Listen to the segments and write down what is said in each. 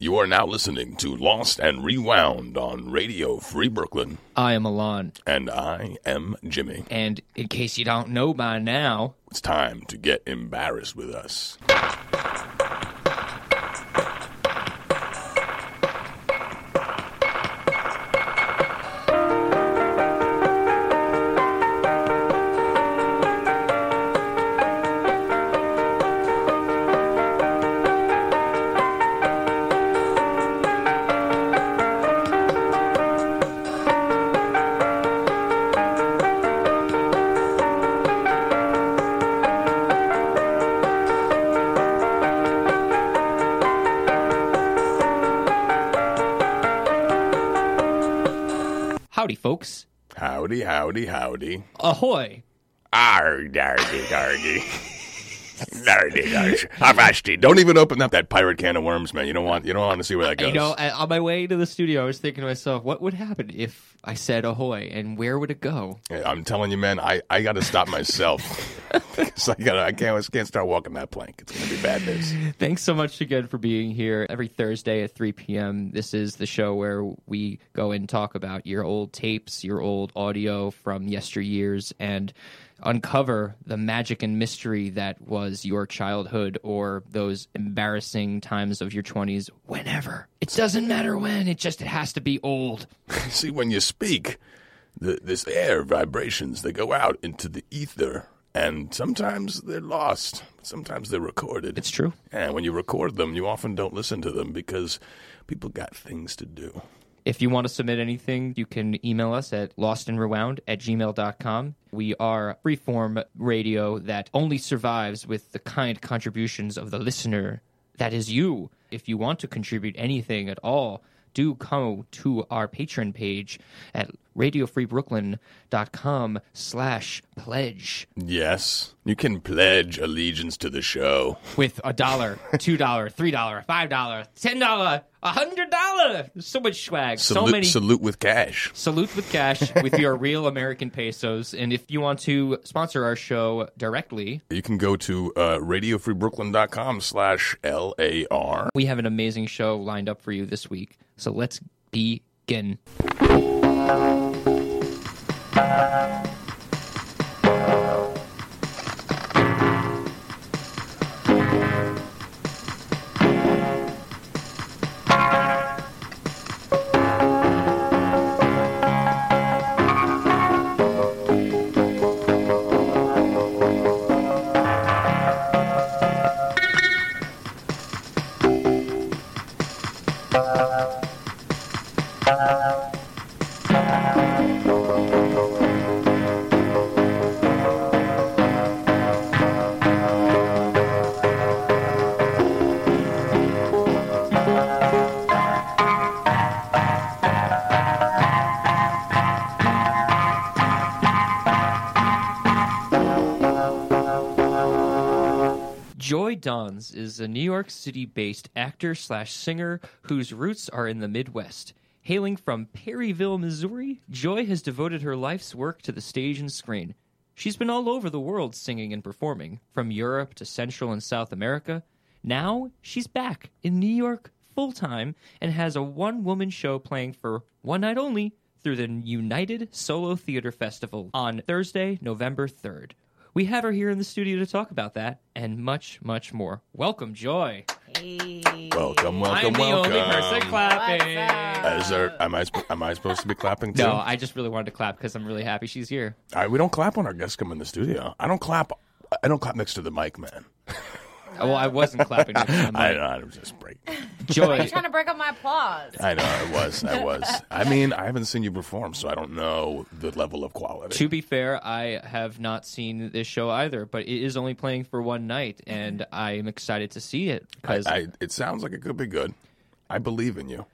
You are now listening to Lost and Rewound on Radio Free Brooklyn. I am Alon. And I am Jimmy. And in case you don't know by now, it's time to get embarrassed with us. howdy, folks. Howdy, howdy, howdy. Ahoy. Arg, dargy, dargy. Dargy, dargy. Avasti. Don't even open up that pirate can of worms, man. You don't want to see where that goes. You know, on my way to the studio, I was thinking to myself, what would happen if I said ahoy, and where would it go? I'm telling you, man, I got to stop myself because I can't start walking that plank. It's going to be bad news. Thanks so much again for being here. Every Thursday at 3 p.m., this is the show where we go and talk about your old tapes, your old audio from yesteryears, and uncover the magic and mystery that was your childhood or those embarrassing times of your 20s, whenever. It doesn't matter when, it has to be old. See, when you speak, this air vibrations, they go out into the ether, and sometimes they're lost, sometimes they're recorded. It's true. And when you record them, you often don't listen to them because people got things to do. If you want to submit anything, you can email us at lostandrewound@gmail.com. We are freeform radio that only survives with the kind contributions of the listener. That is you. If you want to contribute anything at all, do come to our Patreon page at radiofreebrooklyn.com/pledge. Yes, you can pledge allegiance to the show. With $1, $2, $3, $5, $10, $100. There's so much swag. Salute with cash. Salute with cash with your real American pesos. And if you want to sponsor our show directly, you can go to radiofreebrooklyn.com/LAR. We have an amazing show lined up for you this week. So let's begin. Joy Dons is a New York City-based actor/singer whose roots are in the Midwest. Hailing from Perryville, Missouri, Joy has devoted her life's work to the stage and screen. She's been all over the world singing and performing, from Europe to Central and South America. Now, she's back in New York full-time and has a one-woman show playing for one night only through the United Solo Theater Festival on Thursday, November 3rd. We have her here in the studio to talk about that and much, much more. Welcome, Joy. Hey. Welcome. I'm the only person clapping. Am I supposed to be clapping too? No, I just really wanted to clap because I'm really happy she's here. We don't clap when our guests come in the studio. I don't clap next to the mic, man. Well, I wasn't clapping next to the mic. I was just breaking. Joy. Why are you trying to break up my applause? I know, I was. I mean, I haven't seen you perform, so I don't know the level of quality. To be fair, I have not seen this show either, but it is only playing for one night, and I'm excited to see it. Because it sounds like it could be good. I believe in you.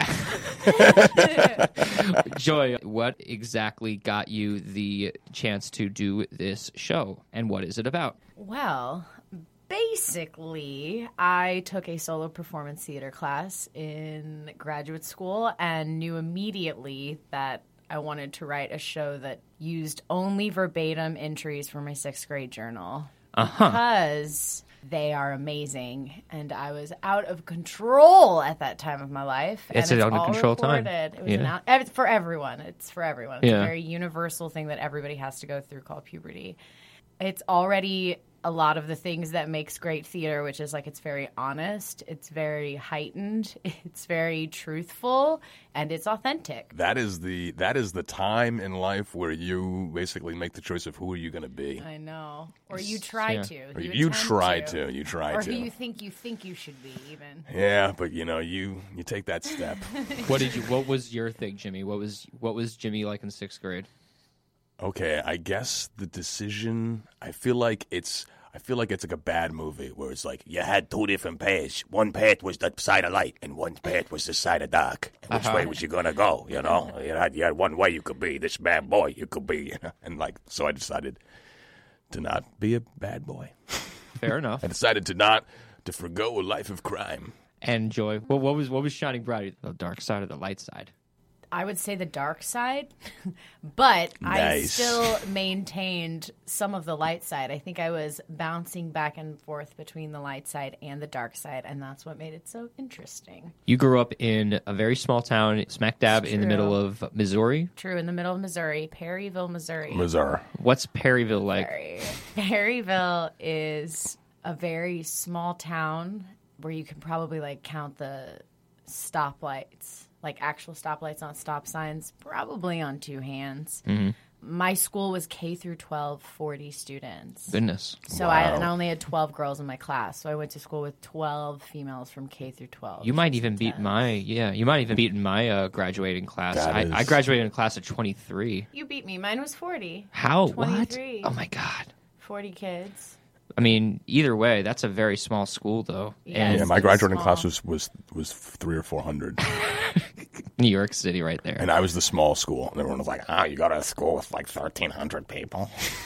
Joy, what exactly got you the chance to do this show, and what is it about? Well, basically, I took a solo performance theater class in graduate school and knew immediately that I wanted to write a show that used only verbatim entries from my 6th grade journal. because they are amazing, and I was out of control at that time of my life. It's and an out-of-control time. It was it's for everyone. It's for everyone. It's Yeah. a very universal thing that everybody has to go through called puberty. It's already a lot of the things that makes great theater, which is like it's very honest, it's very heightened, it's very truthful, and it's authentic. That is the time in life where you basically make the choice of who are you going to be. I know. Or you try Yeah. to. Or You you attempt try to. You try Or to. who you think you should be, even. Yeah, but you take that step. What was your thing, Jimmy? What was Jimmy like in 6th grade? Okay, I guess the decision. I feel like it's like a bad movie where it's like you had two different paths. One path was the side of light, and one path was the side of dark. And which way was you gonna go? You know, you had one way you could be this bad boy. You could be, and like so, I decided to not be a bad boy. Fair enough. I decided to forgo a life of crime. And Joy, what was shining bright? The dark side or the light side? I would say the dark side, but I Nice. still maintained some of the light side. I think I was bouncing back and forth between the light side and the dark side, and that's what made it so interesting. You grew up in a very small town, smack dab in the True. middle of Missouri. True, in the middle of Missouri, Perryville, Missouri. Missouri. What's Perryville like? Perryville is a very small town where you can probably like count the stoplights, like actual stoplights on stop signs, probably on two hands. My school was K through 12, 40 students. Goodness. So I only had 12 girls in my class. So I went to school with 12 females from K through 12. You might even beat my graduating class. That I is- graduated in a class of 23. You beat me. Mine was 40. How? What? 23. Oh my God. 40 kids. I mean, either way, that's a very small school, though. Yeah. And Yeah, my It's graduating small. class was 300 or 400, New York City, right there. and I was the small school, and everyone was like, "Oh, you go to a school with like 1,300 people."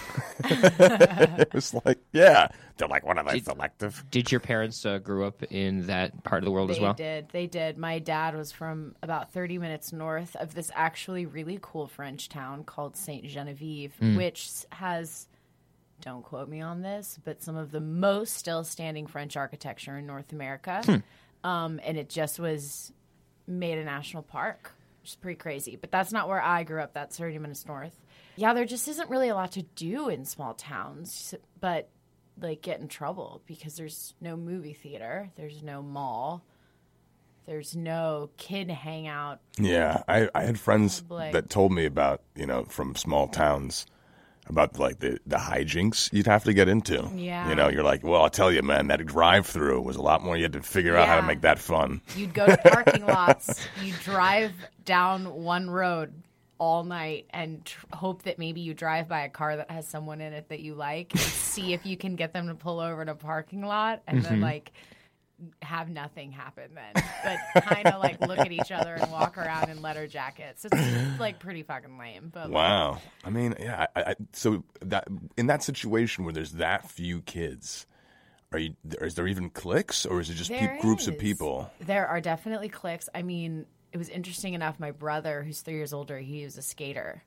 It was like, yeah, they're like, "What are they selective?" Did your parents grow up in that part of the world as well? They did. My dad was from about 30 minutes north of this actually really cool French town called Saint Genevieve, which has, don't quote me on this, but some of the most still standing French architecture in North America. And it just was made a national park, which is pretty crazy. But that's not where I grew up. That's 30 minutes north. Yeah, there just isn't really a lot to do in small towns, but like get in trouble because there's no movie theater, there's no mall, there's no kid hangout. Yeah, I had friends Public. that told me about, from small towns, about like the hijinks you'd have to get into. Yeah. You're like, well, I'll tell you, man, that drive-through was a lot more. You had to figure out how to Yeah. make that fun. You'd go to parking lots, you drive down one road all night and hope that maybe you drive by a car that has someone in it that you like and see if you can get them to pull over in a parking lot and then like have nothing happen then, but kind of like look at each other and walk around in leather jackets. It's like pretty fucking lame. But Wow. I mean, yeah. So that in that situation where there's that few kids, is there even cliques, or is it just There groups of is. people? There are definitely cliques. I mean, it was interesting enough. My brother, who's 3 years older, he was a skater.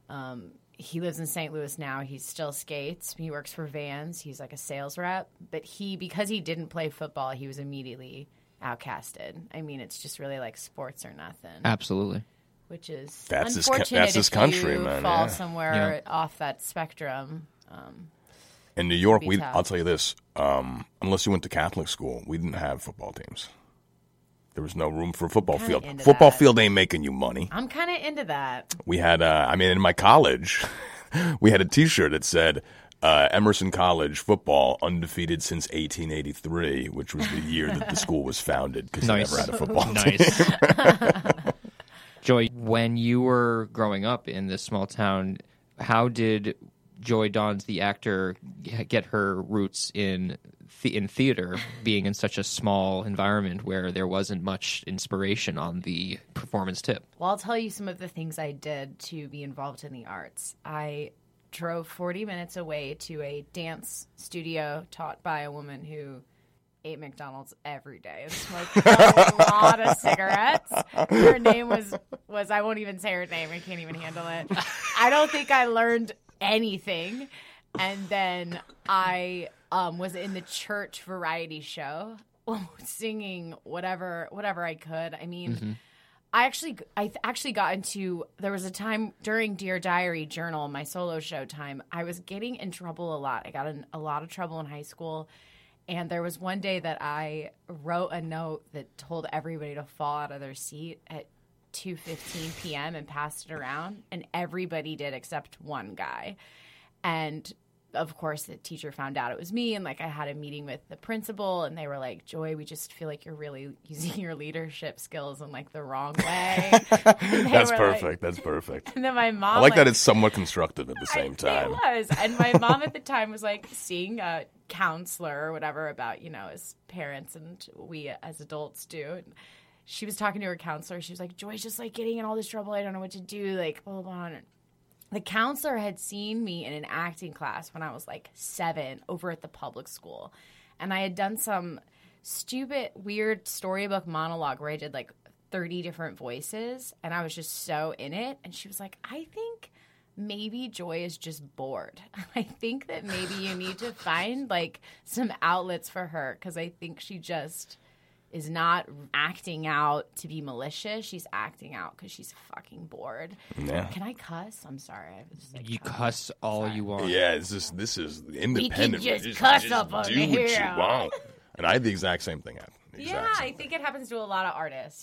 He lives in St. Louis now. He still skates. He works for Vans. He's like a sales rep. But because he didn't play football, he was immediately outcasted. I mean, it's just really like sports or nothing, Absolutely. which is That's his unfortunate. that's his if country, you man, fall yeah. somewhere off that spectrum. In New York, Be tough. I'll tell you this: unless you went to Catholic school, we didn't have football teams. There was no room for a football kinda field. into Football that. field ain't making you money. I'm kind of into that. We had, in my college, we had a T-shirt that said Emerson College football undefeated since 1883, which was the year that the school was founded because Nice. they never had a football team. Nice. Joy, when you were growing up in this small town, how did Joy Dons, the actor, get her roots in theater, being in such a small environment where there wasn't much inspiration on the performance tip? Well, I'll tell you some of the things I did to be involved in the arts. I drove 40 minutes away to a dance studio taught by a woman who ate McDonald's every day and smoked a lot of cigarettes. Her name was I won't even say her name. I can't even handle it. I don't think I learned anything. And then I was in the church variety show singing whatever I could. I mean, I actually got into, there was a time during Dear Diary Journal, my solo show time, I was getting in trouble a lot. I got in a lot of trouble in high school. And there was one day that I wrote a note that told everybody to fall out of their seat at 2:15 p.m. and passed it around. And everybody did except one guy. And of course, the teacher found out it was me, and like I had a meeting with the principal, and they were like, "Joy, we just feel like you're really using your leadership skills in like the wrong way." That's perfect. That's perfect. And then my mom, I like that it's somewhat constructive at the same time. It was, and my mom at the time was like seeing a counselor or whatever about as parents and we as adults do. And she was talking to her counselor. She was like, "Joy's just like getting in all this trouble. I don't know what to do. Like, blah blah blah." The counselor had seen me in an acting class when I was like 7 over at the public school. And I had done some stupid, weird storybook monologue where I did like 30 different voices. And I was just so in it. And she was like, "I think maybe Joy is just bored. I think that maybe you need to find like some outlets for her, because I think she just is not acting out to be malicious. She's acting out because she's fucking bored." Yeah. Can I cuss? I'm sorry. I was just, like, You cuss all you want. Yeah, this is independent. just cuss up on do the what hero. you want. And I had the exact same thing happen. I think it happens to a lot of artists.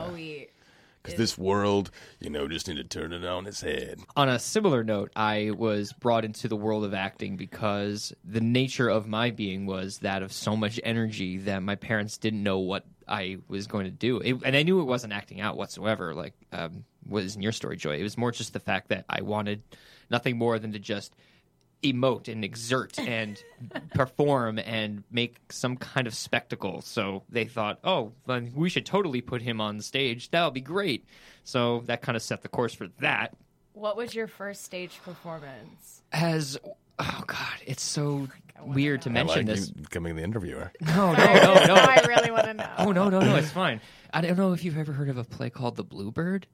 Because this world, just need to turn it on its head. On a similar note, I was brought into the world of acting because the nature of my being was that of so much energy that my parents didn't know what I was going to do. And I knew it wasn't acting out whatsoever, like was in your story, Joy. It was more just the fact that I wanted nothing more than to just emote and exert and perform and make some kind of spectacle. So they thought, oh, then we should totally put him on stage. That'll be great. So that kind of set the course for that. What was your first stage performance? Oh, God, it's so weird to mention this. You becoming the interviewer. No. I really want to know. Oh, no, it's fine. I don't know if you've ever heard of a play called The Bluebird.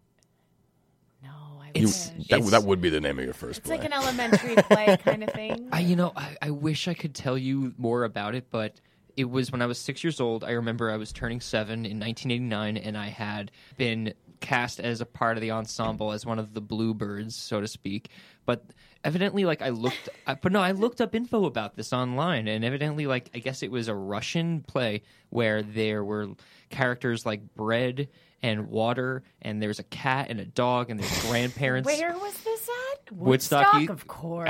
No, I It's- wish. That would be the name of your first It's play. like an elementary play kind of thing. I wish I could tell you more about it, but it was when I was 6 years old. I remember I was turning 7 in 1989, and I had been cast as a part of the ensemble as one of the Bluebirds, so to speak. But evidently, I looked up info about this online, and evidently, I guess it was a Russian play where there were characters like bread and water, and there's a cat and a dog, and there's grandparents. Where was this at? Woodstock, of course.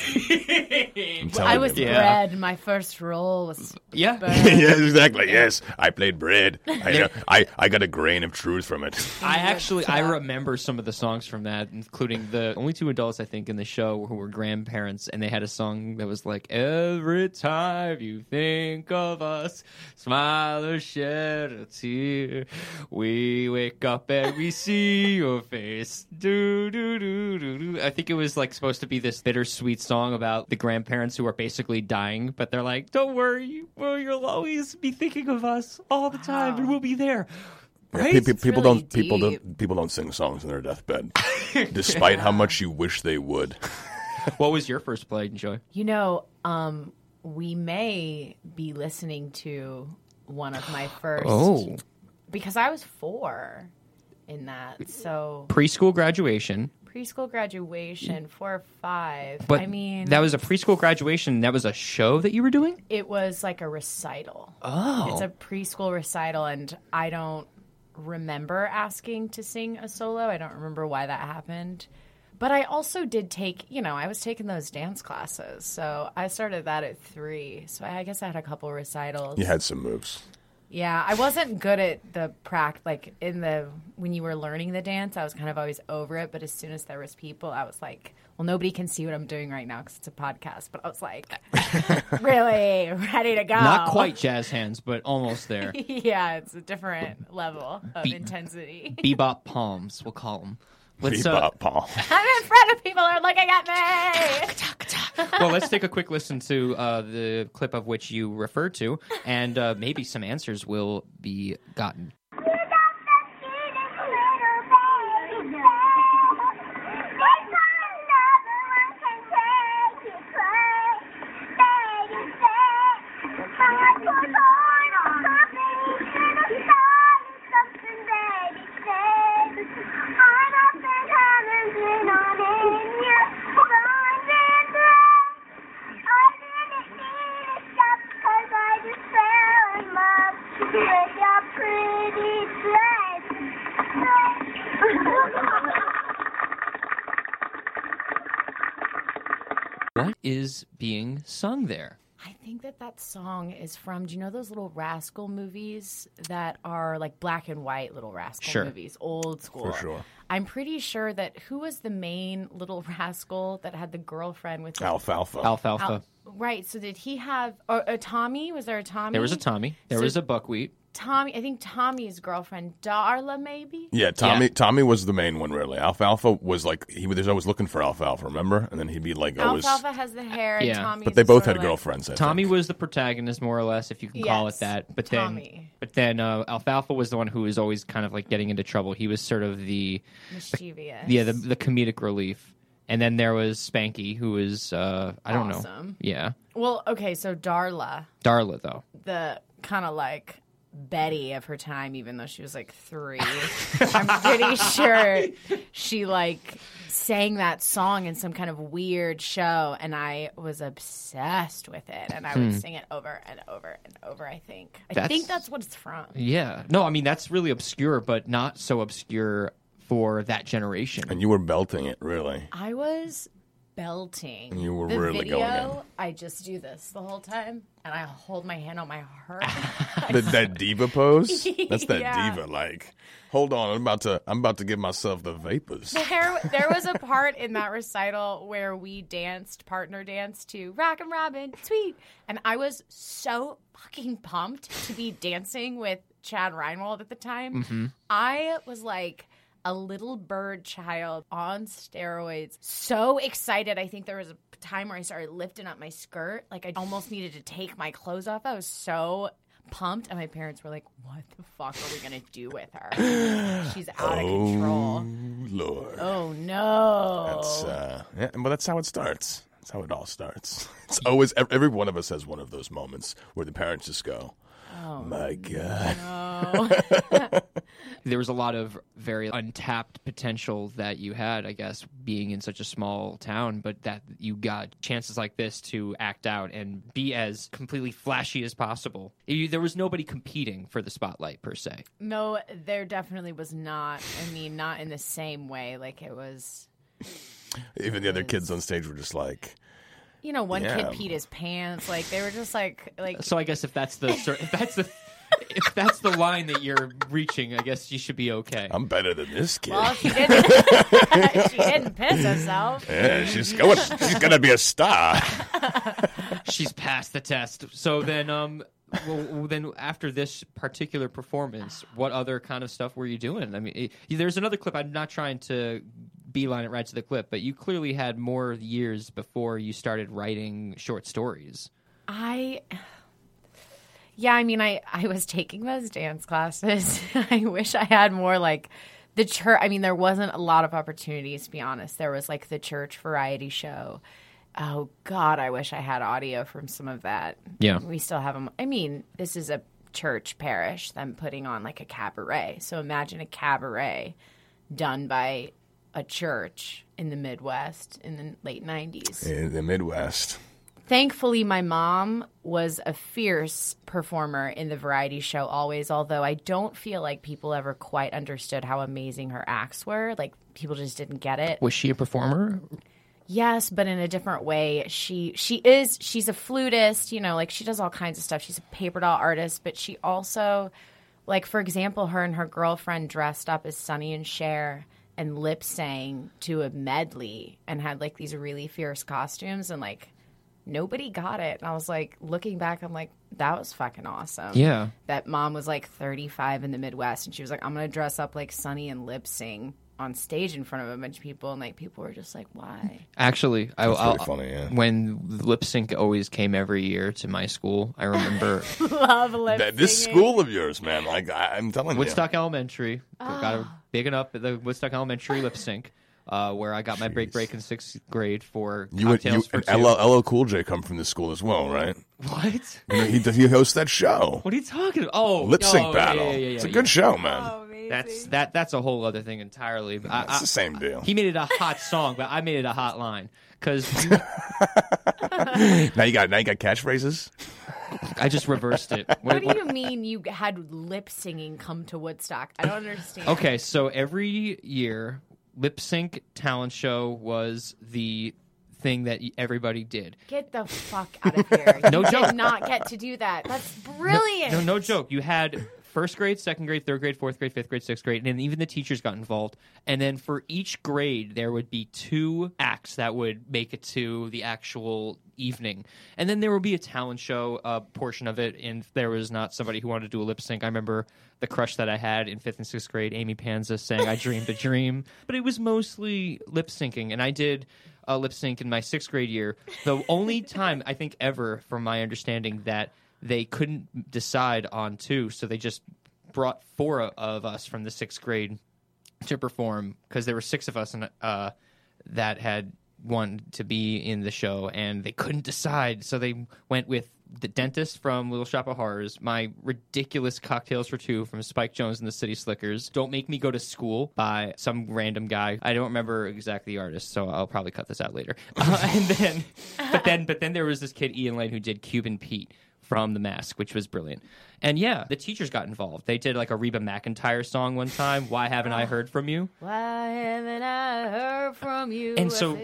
I'm telling I was you. bred. My first role was Yeah. bred. Yes, exactly. Yes, I played bread. I got a grain of truth from it. I remember some of the songs from that, including the only 2 adults I think in the show who were grandparents, and they had a song that was like, "Every time you think of us, smile or shed a tear. We wake up and we see your face. Do do do do do." I think it was supposed to be this bittersweet song about the grandparents who are basically dying, but they're like, "Don't worry, you'll always be thinking of us all the time, and we'll be there." Right? People really don't sing songs in their deathbed, despite how much you wish they would. What was your first play, Joy? We may be listening to one of my first. Oh. Because I was 4 in that. So Preschool graduation. preschool graduation, 4 or 5. But I mean, that was a preschool graduation. That was a show that you were doing? it was like a recital. Oh. It's a preschool recital, and I don't remember asking to sing a solo. I don't remember why that happened. But I also did take, I was taking those dance classes. So I started that at 3. So I guess I had a couple recitals. You had some moves. Yeah, I wasn't good at the when you were learning the dance, I was kind of always over it. But as soon as there was people, I was like, well, nobody can see what I'm doing right now because it's a podcast. But I was like, really ready to go. Not quite jazz hands, but almost there. Yeah, it's a different level of intensity. Bebop palms, we'll call them. Bebop, Paul. I'm in front of people who are looking at me. Well, let's take a quick listen to the clip of which you referred to, and maybe some answers will be gotten. is being sung there? I think that song is from, do you know those Little Rascal movies that are like black and white Little Rascal movies, old school? For sure. I'm pretty sure that who was the main Little Rascal that had the girlfriend with Alfalfa. Right. So did he have a Tommy? Was there a Tommy? There was a Tommy. There was a Buckwheat. Tommy, I think Tommy's girlfriend, Darla, maybe? Yeah, Tommy was the main one, really. Alfalfa was like, he was always looking for Alfalfa, remember? And then he'd be like, Alfalfa has the hair, and Tommy's but they both had sort of girlfriends, I Tommy think. was the protagonist, more or less, if you can call it that. But Tommy. then Alfalfa was the one who was always kind of like getting into trouble. He was sort of the mischievous. the comedic relief. And then there was Spanky, who was, I don't know. Yeah. Well, okay, so Darla, though. the kind of like Betty of her time, even though she was like 3. I'm pretty sure she like sang that song in some kind of weird show, and I was obsessed with it, and I would sing it over and over and over. I think that's what it's from. Yeah. No, I mean, that's really obscure, but not so obscure for that generation. And you were belting it, really. I was belting. You were the really video, going in. I just do this the whole time, and I hold my hand on my heart. that diva pose? That's that Yeah. diva, like, hold on, I'm about to give myself the vapors. There was a part in that recital where we partner danced to Rockin' Robin, Sweet, and I was so fucking pumped to be dancing with Chad Reinwald at the time. Mm-hmm. I was like a little bird child on steroids. So excited. I think there was a time where I started lifting up my skirt. Like I almost needed to take my clothes off. I was so pumped. And my parents were like, what the fuck are we going to do with her? She's out of control. Lord. Oh, no. But that's how it starts. That's how it all starts. It's always, every one of us has one of those moments where the parents just go, oh my God. No. There was a lot of very untapped potential that you had, I guess, being in such a small town, but that you got chances like this to act out and be as completely flashy as possible. There was nobody competing for the spotlight, per se. No, there definitely was not. I mean, not in the same way. Like, it was... Even the other kids on stage were just like... You know, one kid peed his pants. Like, they were just like... So I guess if that's if that's the line that you're reaching, I guess you should be okay. I'm better than this kid. Well, she didn't piss herself. Yeah, she's gonna be a star. She's passed the test. So then, then after this particular performance, what other kind of stuff were you doing? I mean, there's another clip. I'm not trying to beeline it right to the clip, but you clearly had more years before you started writing short stories. Yeah, I mean, I was taking those dance classes. I wish I had more, like, the church. I mean, there wasn't a lot of opportunities, to be honest. There was, like, the church variety show. Oh, God, I wish I had audio from some of that. Yeah. We still have them. I mean, this is a church parish, them putting on, like, a cabaret. So imagine a cabaret done by a church in the Midwest in the late 90s. In the Midwest. Thankfully, my mom was a fierce performer in the variety show always, although I don't feel like people ever quite understood how amazing her acts were. Like, people just didn't get it. Was she a performer? Yes, but in a different way. She's a flutist, you know, like she does all kinds of stuff. She's a paper doll artist, but she also, like, for example, her and her girlfriend dressed up as Sonny and Cher and lip sang to a medley and had, like, these really fierce costumes, and, like, nobody got it. And I was like, looking back, I'm like, that was fucking awesome. Yeah. That mom was like 35 in the Midwest, and she was like, I'm going to dress up like Sonny and lip sing on stage in front of a bunch of people. And like, people were just like, why? Actually, That's pretty funny, yeah. When lip sync always came every year to my school, I remember Love lip singing. This school of yours, man, like, I'm telling Woodstock Elementary. Got a big enough at the Woodstock Elementary lip sync. Where I got my break in 6th grade for Cocktails for Two. LL Cool J come from this school as well, right? What? You know, he hosts that show. What are you talking about? Oh, Lip Sync Battle. Yeah, it's a good show, man. Oh, amazing. That's a whole other thing entirely. It's the same deal. He made it a hot song, but I made it a hot line. Because now you got catchphrases? I just reversed it. What do you mean you had lip singing come to Woodstock? I don't understand. Okay, so every year, lip sync talent show was the thing that everybody did. Get the fuck out of here. No You joke. did not get to do that. That's brilliant. No joke. You had first grade, second grade, third grade, fourth grade, fifth grade, sixth grade, and then even the teachers got involved. And then for each grade, there would be 2 acts that would make it to the actual evening. And then there would be a talent show portion of it, and there was not somebody who wanted to do a lip sync. I remember the crush that I had in 5th and 6th grade, Amy Panza, sang I Dreamed a Dream. But it was mostly lip syncing, and I did a lip sync in my 6th grade year. The only time, I think, ever, from my understanding, that they couldn't decide on 2, so they just brought 4 of us from the 6th grade to perform, because there were 6 of us that had wanted to be in the show, and they couldn't decide, so they went with the dentist from Little Shop of Horrors, my ridiculous Cocktails for Two from Spike Jones and the City Slickers, Don't Make Me Go to School by some random guy. I don't remember exactly the artist, so I'll probably cut this out later. But then there was this kid, Ian Lane, who did Cuban Pete from The Mask, which was brilliant. And yeah, the teachers got involved. They did like a Reba McEntire song one time, Why Haven't I Heard From You? Why haven't I heard from you? And so,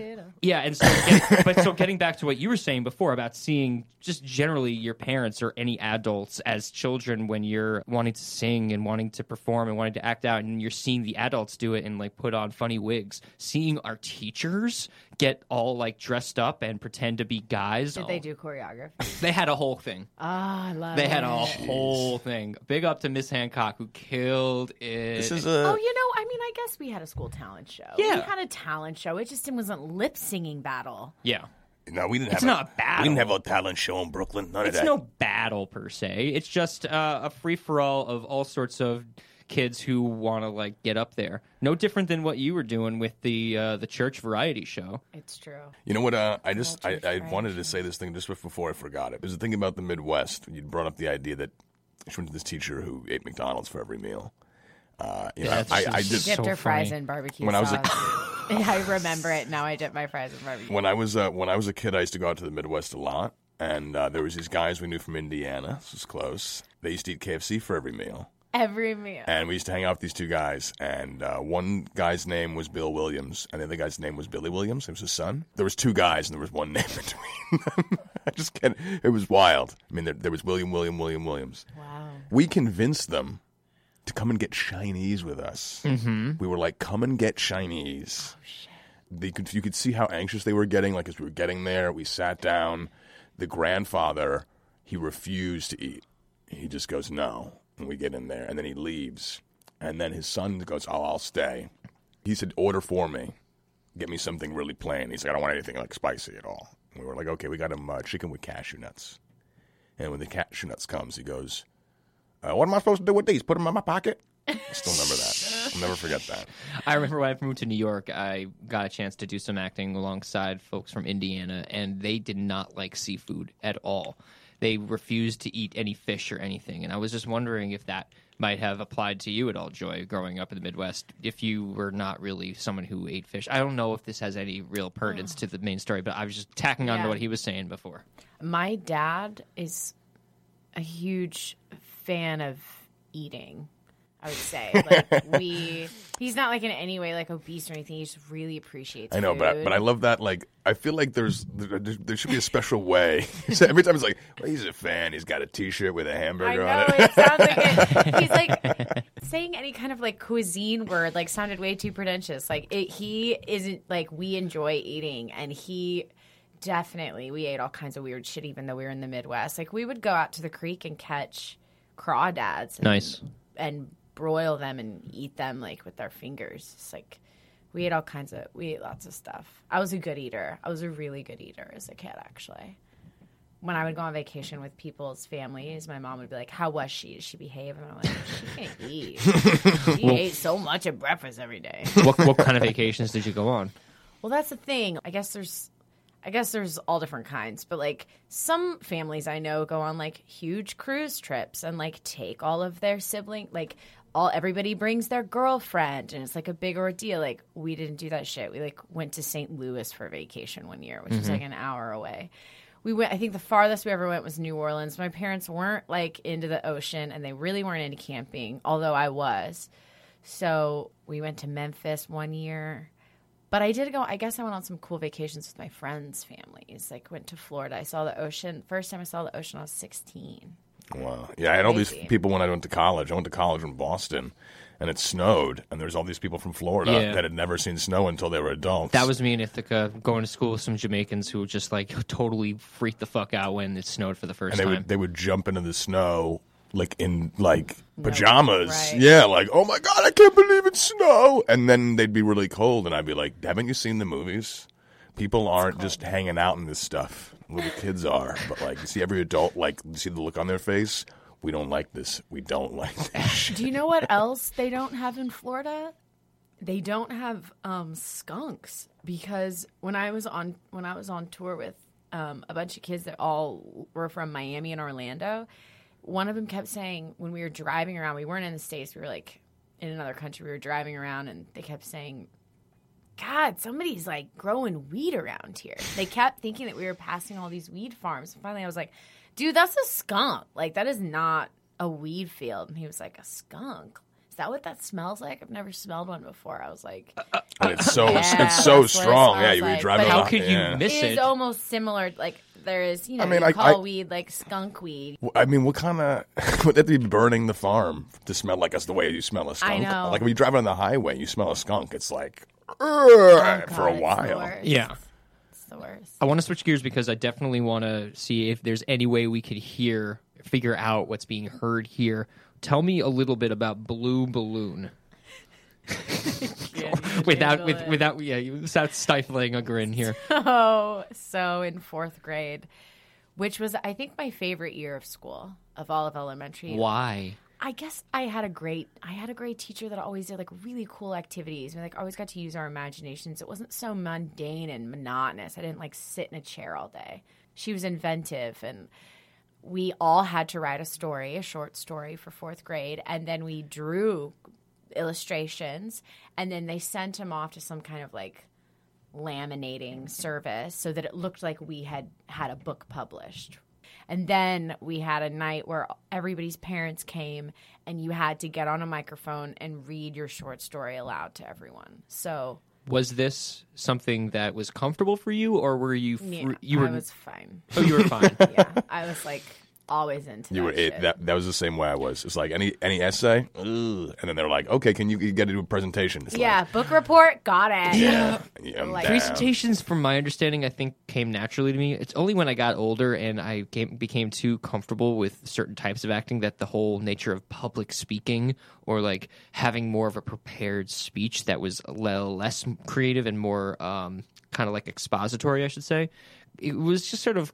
getting back to what you were saying before about seeing just generally your parents or any adults as children when you're wanting to sing and wanting to perform and wanting to act out, and you're seeing the adults do it and like put on funny wigs, seeing our teachers get all like dressed up and pretend to be guys. Did they do choreography? They had a whole thing. Oh, I love it. They had a whole thing. Big up to Miss Hancock, who killed it. This is Oh, I guess we had a school talent show. Yeah. We had a talent show. It just wasn't lip singing battle. Yeah. No, we didn't It's have not a battle. We didn't have a talent show in Brooklyn. None of It's that. no battle per se. It's just a free-for-all of all sorts of kids who want to like get up there. No different than what you were doing with the church variety show. It's true. You know what? I Culture wanted to say this thing just before I forgot it. There's a thing about the Midwest. You brought up the idea that she went to this teacher who ate McDonald's for every meal. I She did dipped so her fries funny. in barbecue When I was sauce. I remember it now. I dip my fries in barbecue. when I was a kid. I used to go out to the Midwest a lot, and there was these guys we knew from Indiana. This was close. They used to eat KFC for every meal. Every meal. And we used to hang out with these 2 guys, and one guy's name was Bill Williams, and the other guy's name was Billy Williams. It was his son. There was 2 guys, and there was one name between them. I just can't. It was wild. I mean, there was Williams. Wow. We convinced them to come and get Chinese with us. Mm-hmm. We were like, come and get Chinese. Oh, shit. You could see how anxious they were getting. Like, as we were getting there, we sat down. The grandfather, he refused to eat. He just goes, no. And we get in there, and then he leaves. And then his son goes, oh, I'll stay. He said, order for me. Get me something really plain. He's like, I don't want anything like spicy at all. And we were like, okay, we got him chicken with cashew nuts. And when the cashew nuts comes, he goes, what am I supposed to do with these? Put them in my pocket? I still remember that. I'll never forget that. I remember when I moved to New York, I got a chance to do some acting alongside folks from Indiana, and they did not like seafood at all. They refused to eat any fish or anything, and I was just wondering if that might have applied to you at all, Joy, growing up in the Midwest, if you were not really someone who ate fish. I don't know if this has any real pertinence to the main story, but I was just tacking on to what he was saying before. My dad is a huge fan of eating, I would say. Like he's not like in any way like obese or anything. He just really appreciates I know, food. but I love that. Like, I feel like there should be a special way. Every time it's like, well, he's a fan. He's got a T-shirt with a hamburger I on know, it. it sounds like it. He's like saying any kind of like cuisine word like sounded way too pretentious. Like he isn't like we enjoy eating, and he definitely we ate all kinds of weird shit even though we were in the Midwest. Like we would go out to the creek and catch crawdads. Nice. And broil them and eat them like with our fingers. It's like we ate lots of stuff. I was a good eater. I was a really good eater as a kid, actually. When I would go on vacation with people's families, my mom would be like, how was she? Did she behave? And I'm like, she can't eat. She ate so much at breakfast every day. What kind of vacations did you go on? Well, that's the thing. I guess there's all different kinds, but like some families I know go on like huge cruise trips and like take all of their siblings, like everybody brings their girlfriend, and it's like a big ordeal. Like we didn't do that shit. We like went to St. Louis for vacation one year, which was like an hour away. We went. I think the farthest we ever went was New Orleans. My parents weren't like into the ocean, and they really weren't into camping, although I was. So we went to Memphis one year. But I did go. I guess I went on some cool vacations with my friends' families. Like went to Florida. I saw the ocean. First time I saw the ocean, I was 16. Wow. Yeah, I had all these Crazy. people when I went to college. I went to college in Boston, and it snowed, and there's all these people from Florida Yeah. that had never seen snow until they were adults. That was me in Ithaca, going to school with some Jamaicans who just like totally freaked the fuck out when it snowed for the first and time. they would jump into the snow like in like pajamas. right. Yeah, like, oh my God, I can't believe it's snow. And then they'd be really cold, and I'd be like, haven't you seen the movies? People aren't just hanging out in this stuff. Little kids are. But like, you see every adult, like, you see the look on their face. We don't like this. We don't like this. Do you know what else they don't have in Florida? They don't have skunks, because when I was on tour with a bunch of kids that all were from Miami and Orlando, one of them kept saying when we were driving around, we weren't in the States, we were like in another country, we were driving around, and they kept saying, God, somebody's like growing weed around here. They kept thinking that we were passing all these weed farms. And finally I was like, dude, that's a skunk. Like, that is not a weed field. And he was like, a skunk? Is that what that smells like? I've never smelled one before. I was like, And it's so Yeah, it's that's so what it strong. smells Yeah, you were like. driving But How along- could yeah. you miss it is it? almost similar. Like, there is, I mean, you I- call I- weed like skunk weed. I mean, what kind of would that be burning the farm to smell like us the way you smell a skunk? know. Like when you drive on the highway, you smell a skunk. It's like for Oh, a God, it's the while. worst. Yeah. It's the worst. I want to switch gears because I definitely want to see if there's any way we could figure out what's being heard here. Tell me a little bit about Blue Balloon. Without stifling a grin here. So in fourth grade, which was, I think, my favorite year of school, of all of elementary. Why? I guess I had a great teacher that always did like really cool activities. We like always got to use our imaginations. It wasn't so mundane and monotonous. I didn't like sit in a chair all day. She was inventive, and we all had to write a short story for fourth grade, and then we drew illustrations, and then they sent them off to some kind of like laminating service so that it looked like we had a book published. And then we had a night where everybody's parents came, and you had to get on a microphone and read your short story aloud to everyone. So Was this something that was comfortable for you, or were you? yeah, I was fine. Oh, you were fine. Yeah, I was like always into You that were shit. that was the same way I was. It's like any essay, ugh. And then they're like, okay, can you get to do a presentation? It's Yeah, book report, got it. yeah, I'm Like- down. Presentations, from my understanding, I think came naturally to me. It's only when I got older and I became too comfortable with certain types of acting that the whole nature of public speaking or like having more of a prepared speech that was less creative and more kind of like expository, I should say. It was just sort of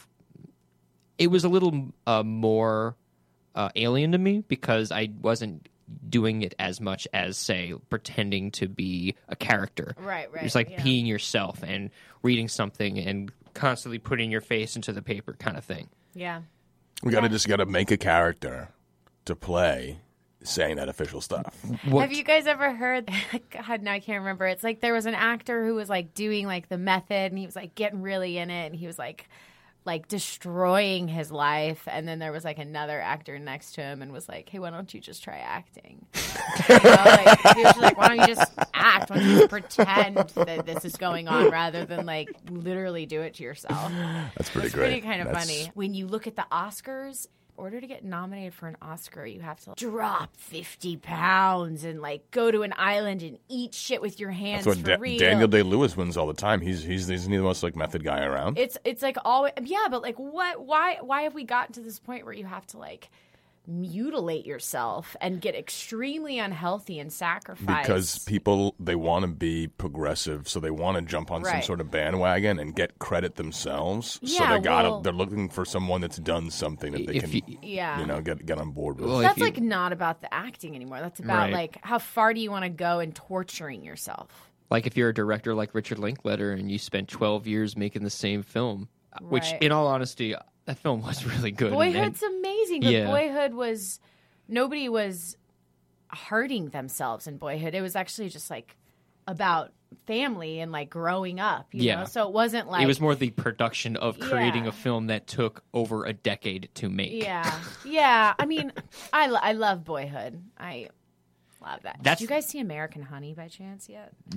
it was a little more alien to me because I wasn't doing it as much as, say, pretending to be a character. Right, It's like yeah. being yourself and reading something and constantly putting your face into the paper kind of thing. Yeah. We gotta make a character to play saying that official stuff. Have you guys ever heard? God, no, I can't remember. It's like there was an actor who was like doing like the method, and he was like getting really in it, and he was like destroying his life. And then there was like another actor next to him, and was like, "Hey, why don't you just try acting?" You know, like, he was just like, "Why don't you just act? Why don't you just pretend that this is going on rather than like literally do it to yourself?" That's pretty It's great. pretty kind of That's- funny. When you look at the Oscars, in order to get nominated for an Oscar, you have to drop 50 pounds and like go to an island and eat shit with your hands That's what for real. Daniel Day-Lewis wins all the time. He's the most like method guy around. It's like always, yeah, but like why have we gotten to this point where you have to like mutilate yourself and get extremely unhealthy and sacrifice? Because people, they want to be progressive, so they want to jump on some Right. sort of bandwagon and get credit themselves. So Yeah, they're looking for someone that's done something that they If can, you- Yeah. get on board with. Well, That's if you- like not about the acting anymore. That's about Right. like how far do you want to go in torturing yourself? Like if you're a director like Richard Linklater and you spent 12 years making the same film, which Right. in all honesty, that film was really good. Boyhood's amazing. But Yeah. Boyhood was nobody was hurting themselves in Boyhood. It was actually just like about family and like growing up. You Yeah. know? So it wasn't like It was more the production of creating Yeah. a film that took over a decade to make. yeah. I mean, I love Boyhood. I love that. That's- Did you guys see American Honey by chance yet? No.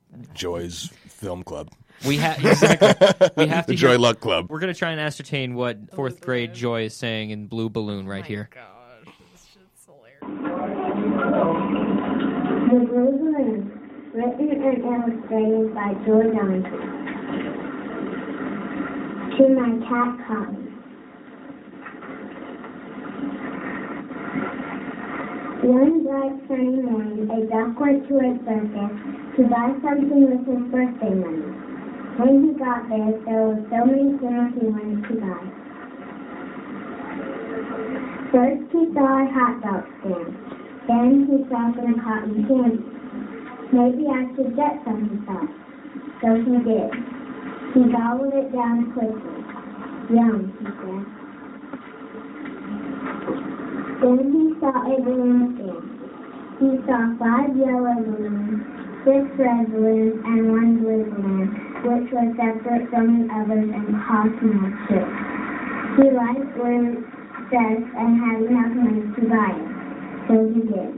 Joy's Film Club. We have exactly. We have to The Joy hear- Luck Club. We're gonna try and ascertain what fourth grade Joy is saying in Blue Balloon right here. Gosh, this shit's hilarious. The Blue Balloon, written and illustrated by Joy Johnson. To my cat Cotton. One bright sunny morning, a duck went to a circus to buy something with his birthday money. When he got there were so many things he wanted to buy. First he saw a hot dog stand. Then he saw some cotton candy. Maybe I should get some, he thought. So he did. He gobbled it down quickly. Yum, he said. Then he saw a balloon stand. He saw 5 yellow balloons, 6 red balloons, and 1 blue balloon, which was separate from the others and cost more too. He liked blue stuff and had enough money to buy it, so he did.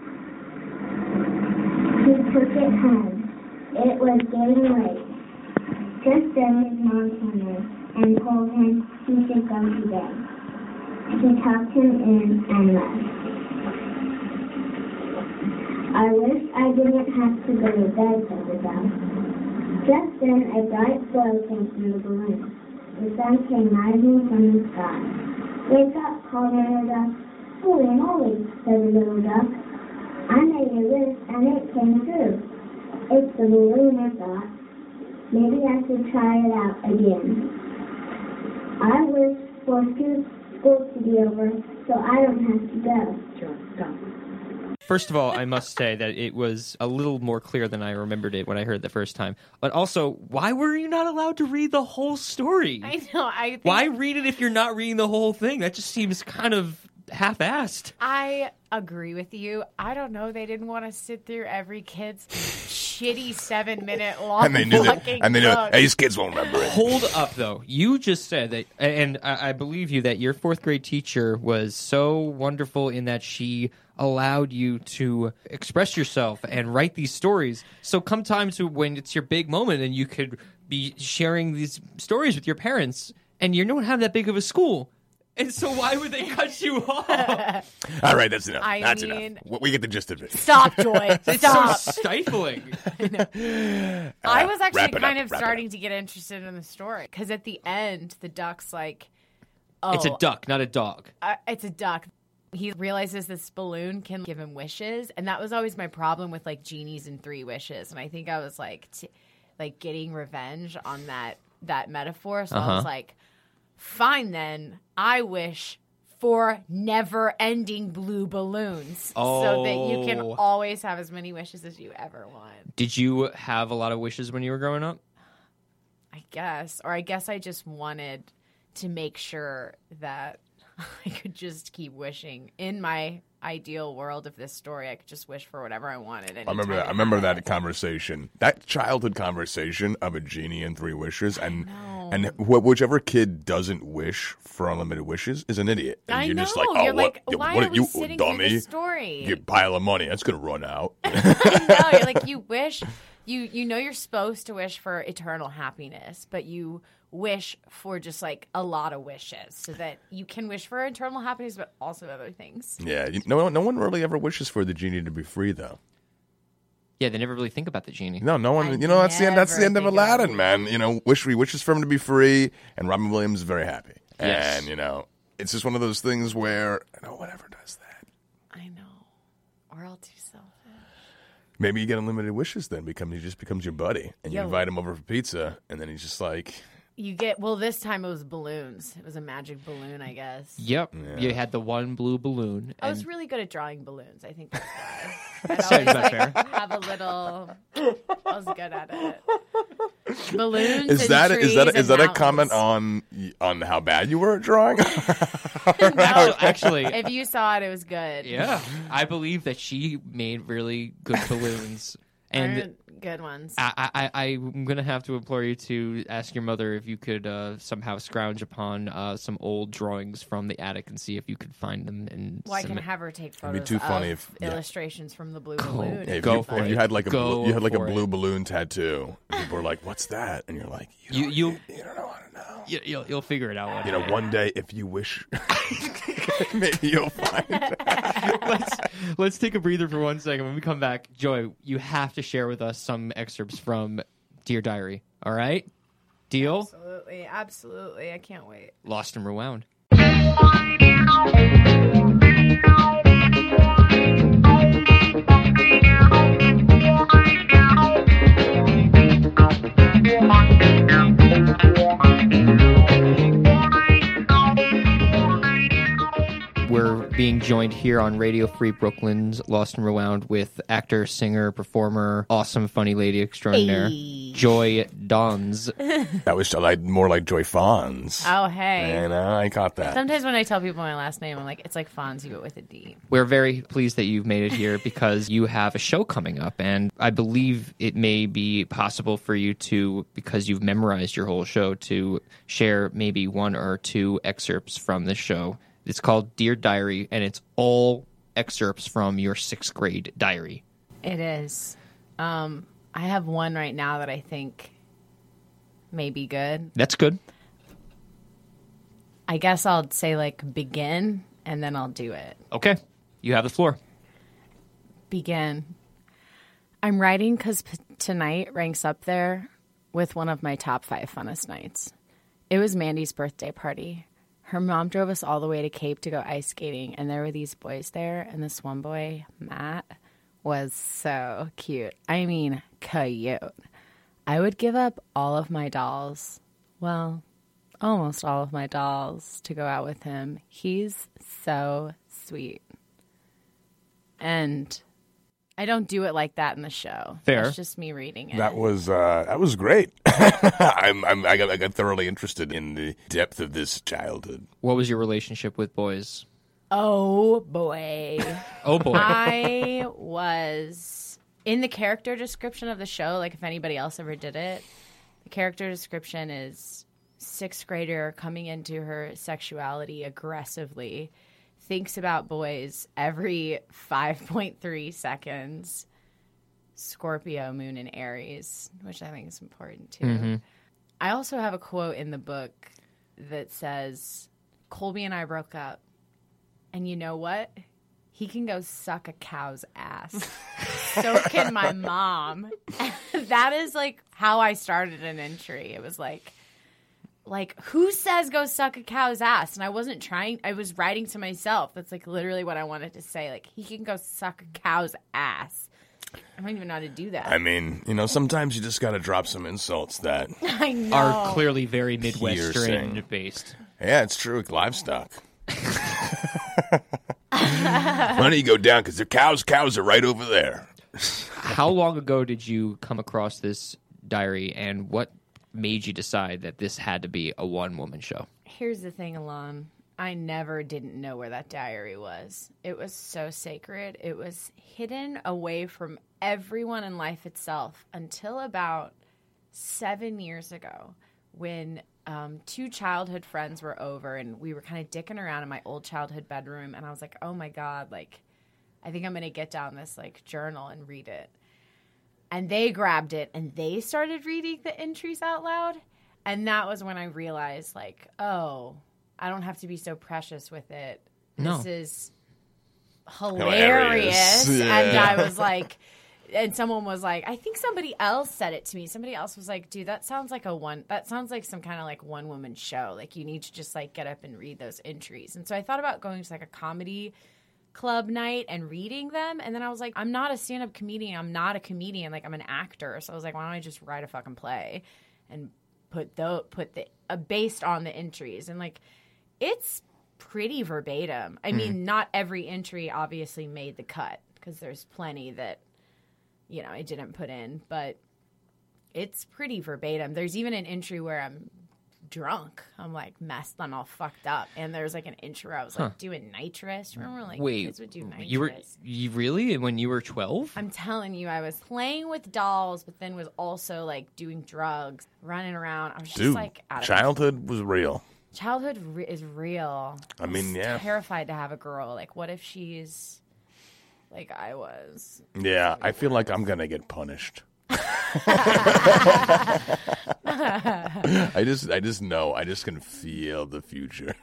He took it home. It was getting late. Just then his mom came in and told him he should go to bed. She tucked him in and left. I wish I didn't have to go to bed, said the duck. Just then a bright glow came from the balloon. The sun came rising from the sky. Wake up, called the duck. Holy moly, said the little duck. I made a wish and it came true. It's the balloon, I thought. Maybe I should try it out again. I wish for school to be over so I don't have to go. First of all, I must say that it was a little more clear than I remembered it when I heard it the first time. But also, why were you not allowed to read the whole story? I know. I think Why read it if you're not reading the whole thing? That just seems kind of half-assed. I agree with you. I don't know. They didn't want to sit through every kid's shitty 7-minute long And they knew that. fucking And they knew book. hey, these kids won't remember it. Hold up, though. You just said that, and I believe you, that your fourth grade teacher was so wonderful in that she allowed you to express yourself and write these stories. So come times when it's your big moment and you could be sharing these stories with your parents, and you don't have that big of a school. And so why would they cut you off? All right, that's enough. I That's mean- enough. We get the gist of it. Stop, Joy. It's Stop. so stifling. I was actually wrap it kind up, of wrap it starting up. to get interested in the story because at the end, the duck's like, "Oh, It's a duck, not a dog. It's a duck." He realizes this balloon can give him wishes, and that was always my problem with like genies and 3 wishes. And I think I was like, getting revenge on that metaphor. So I was like, fine then, I wish for never-ending blue balloons so that you can Oh. always have as many wishes as you ever want. Did you have a lot of wishes when you were growing up? I guess I just wanted to make sure that I could just keep wishing. In my ideal world of this story, I could just wish for whatever I wanted. I remember that conversation, that childhood conversation of a genie and 3 wishes, and whichever kid doesn't wish for unlimited wishes is an idiot. And I you're know. just like, You're what? like, why what are we you sitting through dummy? this story? Your pile of money that's gonna run out. I know. You're like, you wish, you know you're supposed to wish for eternal happiness, but you wish for just like a lot of wishes so that you can wish for eternal happiness, but also other things. Yeah, no one really ever wishes for the genie to be free, though. Yeah, they never really think about the genie. No one. I That's the end. That's the end of never think about Aladdin, man. Wishes for him to be free, and Robin Williams is very happy. Yes. And it's just one of those things where no one ever does that. I know. We're all too selfish. Maybe you get unlimited wishes, then he just becomes your buddy, and you Yo. invite him over for pizza, and then he's just like, You get, well, this time it was balloons. It was a magic balloon, I guess. Yep. You had the one blue balloon. I was and- really good at drawing balloons. I think that's why. I'd Sounds always about fair. have a little. I was good at it. Balloons. is and that trees a and comment mountains. on how bad you were at drawing? Actually, If you saw it, it was good. yeah, I believe that she made really good balloons. And Good ones. I'm going to have to implore you to ask your mother if you could somehow scrounge upon some old drawings from the attic and see if you could find them. And Well, I can have her take photos It'd be too funny of if- illustrations from the blue balloon. Hey, Go for if it. you had like a Go you had like a for it. blue balloon tattoo, and people were like, "What's that?" And you're like, "You don't know how to know." You'll figure it out. You know, one day if you wish, maybe you'll find it. Let's take a breather for 1 second. When we come back, Joy, you have to share with us some excerpts from Dear Diary. All right? Deal? Absolutely, absolutely. I can't wait. Lost and Rewound. We're being joined here on Radio Free Brooklyn's Lost and Rewound with actor, singer, performer, awesome, funny lady extraordinaire, Joy Dons. That was like more like Joy Fons. Oh, hey. And I caught that. Sometimes when I tell people my last name, I'm like, it's like Fonzie, but with a D. We're very pleased that you've made it here because you have a show coming up, and I believe it may be possible for you to, because you've memorized your whole show, to share maybe 1 or 2 excerpts from the show. It's called Dear Diary, and it's all excerpts from your 6th grade diary. It is. I have one right now that I think may be good. That's good. I guess I'll say, like, begin, and then I'll do it. Okay. You have the floor. Begin. I'm writing because tonight ranks up there with one of my top 5 funnest nights. It was Mandy's birthday party. Her mom drove us all the way to Cape to go ice skating, and there were these boys there, and this one boy, Matt, was so cute. I mean, cute. I would give up all of my dolls, well, almost all of my dolls, to go out with him. He's so sweet. And I don't do it like that in the show. Fair. That's just me reading it. That was great. I got thoroughly interested in the depth of this childhood. What was your relationship with boys? Oh, boy. Oh, boy. I was in the character description of the show, like if anybody else ever did it, the character description is 6th grader coming into her sexuality aggressively, thinks about boys every 5.3 seconds, Scorpio, Moon, and Aries, which I think is important too. Mm-hmm. I also have a quote in the book that says, Colby and I broke up, and you know what? He can go suck a cow's ass. So can my mom. That is like how I started an entry. It was like, who says go suck a cow's ass? And I wasn't trying. I was writing to myself. That's like literally what I wanted to say. Like, he can go suck a cow's ass. I don't even know how to do that. I mean, you know, sometimes you just got to drop some insults that I know. Are clearly very Piercing. Midwestern based. yeah, it's true. Livestock. Why don't you go down? Because the cows are right over there. How long ago did you come across this diary, and what made you decide that this had to be a one-woman show? Here's the thing, Alon. I never didn't know where that diary was. It was so sacred. It was hidden away from everyone in life itself until about 7 years ago when 2 childhood friends were over and we were kind of dicking around in my old childhood bedroom. And I was like, oh, my God, like, I think I'm going to get down this, like, journal and read it. And they grabbed it and they started reading the entries out loud. And that was when I realized, like, oh, I don't have to be so precious with it. No. This is hilarious. Yeah. And I was like, and someone was like, I think somebody else said it to me. Somebody else was like, dude, that sounds like some kind of like one woman show. Like, you need to just like get up and read those entries. And so I thought about going to like a comedy club night and reading them. And then I was like, I'm not a stand-up comedian. I'm not a comedian. Like, I'm an actor. So I was like, why don't I just write a fucking play and put the based on the entries. And like, it's pretty verbatim. I mean, not every entry obviously made the cut because there's plenty that, you know, I didn't put in, but it's pretty verbatim. There's even an entry where I'm drunk. I'm like messed. I'm all fucked up. And there's like an inch where I was like doing nitrous. Remember, like kids would do nitrous. You really when you were 12? I'm telling you, I was playing with dolls, but then was also like doing drugs, running around. I was just like out of childhood was real. Childhood is real. I mean, was terrified to have a girl. like, what if she's like I was? Yeah, I feel like I'm gonna get punished. I just know. I just can feel the future.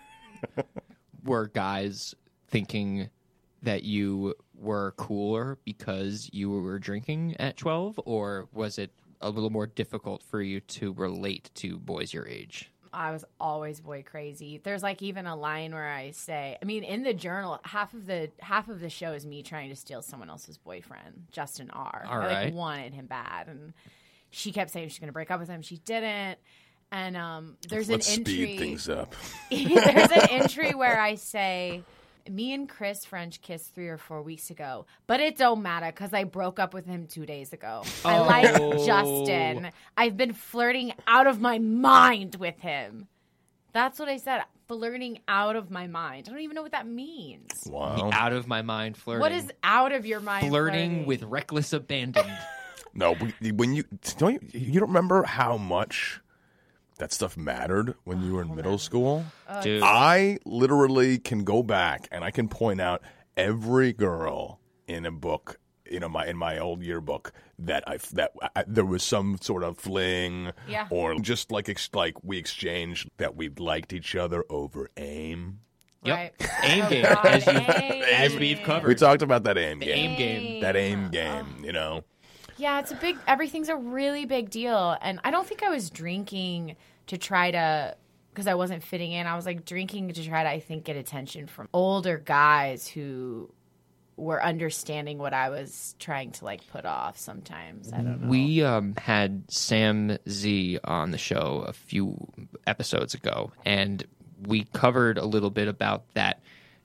Were guys thinking that you were cooler because you were drinking at 12, or was it a little more difficult for you to relate to boys your age? I was always boy crazy. There's like even a line where I say, I mean, in the journal, half of the show is me trying to steal someone else's boyfriend, Justin R. All I right. wanted him bad, and she kept saying she's going to break up with him. She didn't. And there's Let's an entry. speed things up. There's an entry where I say, me and Chris French kissed 3 or 4 weeks ago, but it don't matter because I broke up with him 2 days ago. I like Justin. I've been flirting out of my mind with him. That's what I said. Flirting out of my mind. I don't even know what that means. Wow. Out of my mind flirting. What is out of your mind flirting with reckless abandon? No, when you don't remember how much that stuff mattered when you were in middle school? Dude. I literally can go back and I can point out every girl in a book, in my old yearbook that there was some sort of fling, or just like we exchanged that we liked each other over AIM. Yep. Right. AIM game, as we've covered. We talked about that AIM game. AIM game. That AIM game, Yeah, everything's a really big deal. And I don't think I was drinking to try to, because I wasn't fitting in. I was like drinking to try to, I think, get attention from older guys who were understanding what I was trying to like put off sometimes. I don't know. We had Sam Z on the show a few episodes ago, and we covered a little bit about that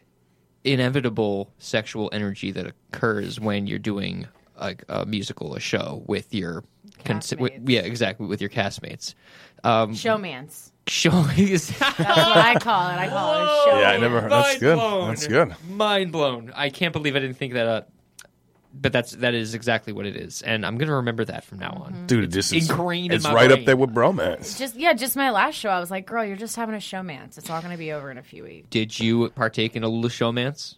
inevitable sexual energy that occurs when you're doing a musical, a show with your castmates. with your castmates. Showmance. That's what I call it. I call it a showmance. Yeah, I never heard. That's good. Blown. That's good. Mind blown. I can't believe I didn't think that up. But that is exactly what it is, and I'm gonna remember that from now on. Dude, this is ingrained in it's my right brain. up there with bromance. Just my last show. I was like, girl, you're just having a showmance. It's all going to be over in a few weeks. Did you partake in a little showmance?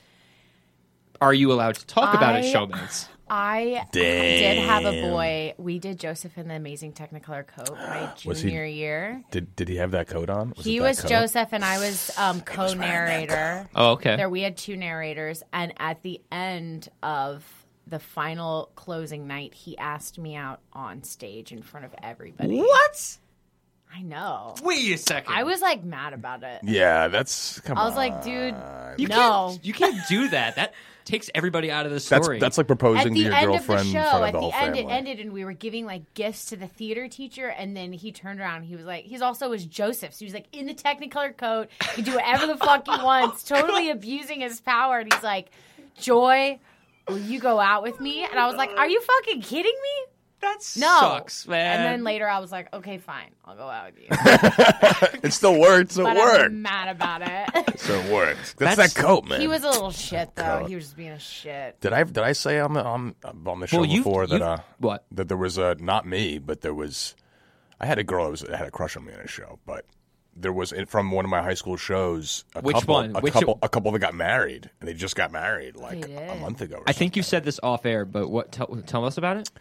Are you allowed to talk about a showmance? I did have a boy. We did Joseph in the Amazing Technicolor Coat my junior year. Did he have that coat on? He was Joseph, and I was co-narrator. Oh, okay. There we had 2 narrators, and at the end of the final closing night, he asked me out on stage in front of everybody. What? I know. Wait a second. I was like mad about it. Yeah, that's come on. I was like, dude, you no. you can't do that. That takes everybody out of the story. That's like proposing at to the your end girlfriend of the show, in front of at the whole the end, family. it ended, and we were giving like gifts to the theater teacher, and then he turned around. And he was like, he's also was Joseph, so he was like in the Technicolor coat, he can do whatever the fuck he wants, totally abusing his power. And he's like, Joy, will you go out with me? And I was like, are you fucking kidding me? That No. sucks, man. And then later I was like, okay, fine, I'll go out with you. It still worked. So it But worked. I'm mad about it. So it worked. That's that coat, man. He was a little shit though. Coat. He was just being a shit. Did I say on the show before that what? That there was not me, but there was. I had a girl that had a crush on me in a show, but there was from one of my high school shows. A couple that got married, and they just got married like a month ago. I think you said this off air, but what? Tell us about it.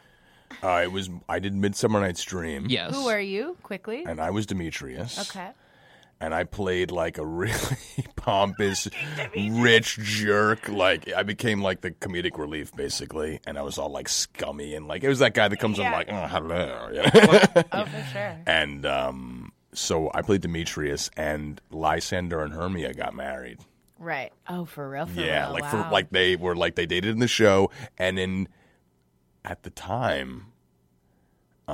I did Midsummer Night's Dream. Yes. Who were you? Quickly. And I was Demetrius. Okay. And I played like a really pompous, rich jerk. Like I became like the comedic relief, basically. And I was all like scummy and like it was that guy that comes in like, oh, hello. Oh, for sure. And so I played Demetrius, and Lysander and Hermia got married. Right. Oh, for real. Yeah, like wow. they dated in the show, and then at the time,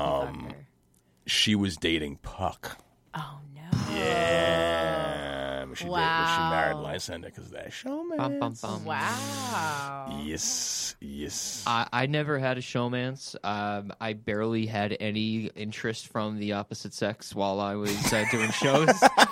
she was dating Puck. Oh no. Yeah, when she married Wow. Lysander because they're showmans. Bum, bum, bum. Wow. Yes. I never had a showmance. I barely had any interest from the opposite sex while I was doing shows.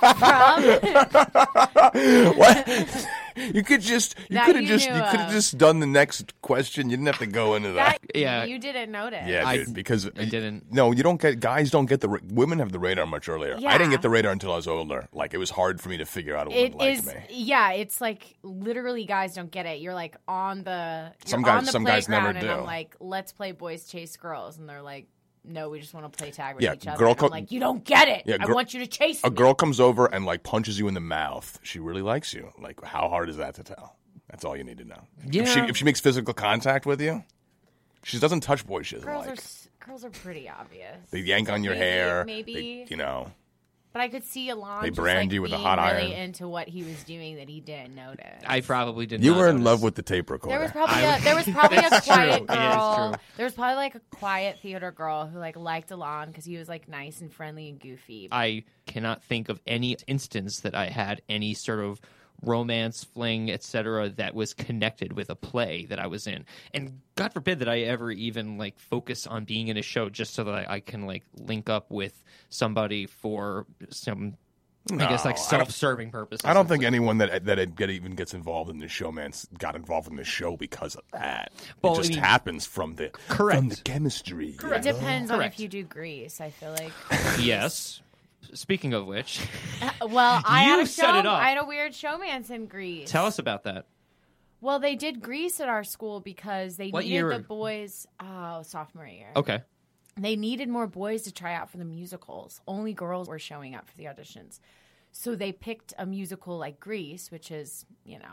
What? You could That have you just knew you could have of. just done the next question. You didn't have to go into that. Yeah. You didn't notice. Yeah, dude, because I didn't. No, you don't get. Guys don't get the. Women have the radar much earlier. I didn't Yeah. get the radar until I was older. Like it was hard for me to figure out a woman It liked is, me. yeah. It's like literally, guys don't get it. You're like on the Some you're guys- on the some guys never playground, and do. I'm like, let's play boys chase girls, and they're like, no, we just want to play tag with Yeah, each other. girl And I'm co- like, you don't get it. Yeah, I gir- want you to chase A me. girl comes over and like punches you in the mouth. She really likes you. Like how hard is that to tell? That's all you need to know. Yeah. If she makes physical contact with you, she doesn't touch boys she doesn't Girls like. girls are pretty obvious. They yank on your Maybe- hair. maybe. They, But I could see Alon They just brand like you with a being hot really iron. into what he was doing that he didn't notice. I probably did. You not were in notice. love with the tape recorder. There was probably a That's quiet true. It is girl. true. There was probably like a quiet theater girl who like liked Alon because he was like nice and friendly and goofy. I cannot think of any instance that I had any sort of romance, fling, etc., that was connected with a play that I was in. And God forbid that I ever even like focus on being in a show just so that I can like link up with somebody for some, I guess, like No, self-serving purposes. I don't think anyone that even gets involved in the showman got involved in the show because of that. Well, it just I mean- happens from the chemistry. you It know? depends on Correct. if you do Grease. I feel like. Yes. Speaking of which, Well, I You had a set show. it up. I had a weird showmance in Grease. tell us about that. Well, they did Grease at our school because they What needed year? the boys. Oh, sophomore year. Okay. They needed more boys to try out for the musicals. Only girls were showing up for the auditions. So they picked a musical like Grease, which is,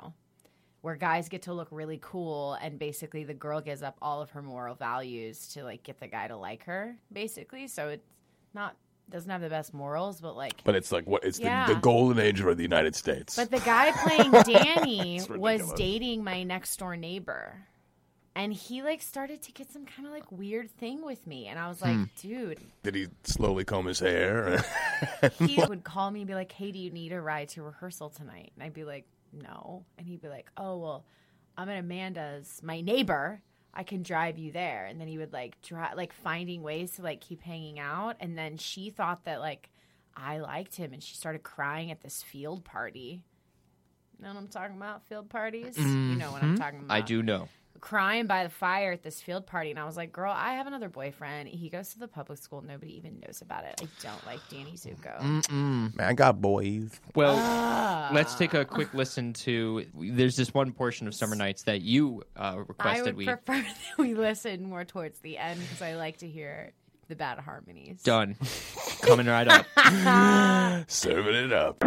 where guys get to look really cool and basically the girl gives up all of her moral values to like get the guy to like her, basically. So it's not doesn't have the best morals, but like But it's like what? It's Yeah. the golden age of the United States. But the guy playing Danny It's was ridiculous. dating my next door neighbor. And he like started to get some kind of like weird thing with me. And I was like, dude, Did he slowly comb his hair? he would call me and be like, hey, do you need a ride to rehearsal tonight? And I'd be like, no. And he'd be like, oh, well, I'm at Amanda's, my neighbor. I can drive you there. And then he would like finding ways to like keep hanging out. And then she thought that like I liked him and she started crying at this field party. You know what I'm talking about? Field parties? You know what I'm talking about. I do know. Crying by the fire at this field party. And I was like, girl, I have another boyfriend. He goes to the public school. Nobody even knows about it. I don't like Danny Zuko. Man, I got boys. Well, let's take a quick listen to. There's this one portion of Summer Nights that you I requested. would prefer that we listen more towards the end because I like to hear the bad harmonies. Done. Coming right up. Serving it up.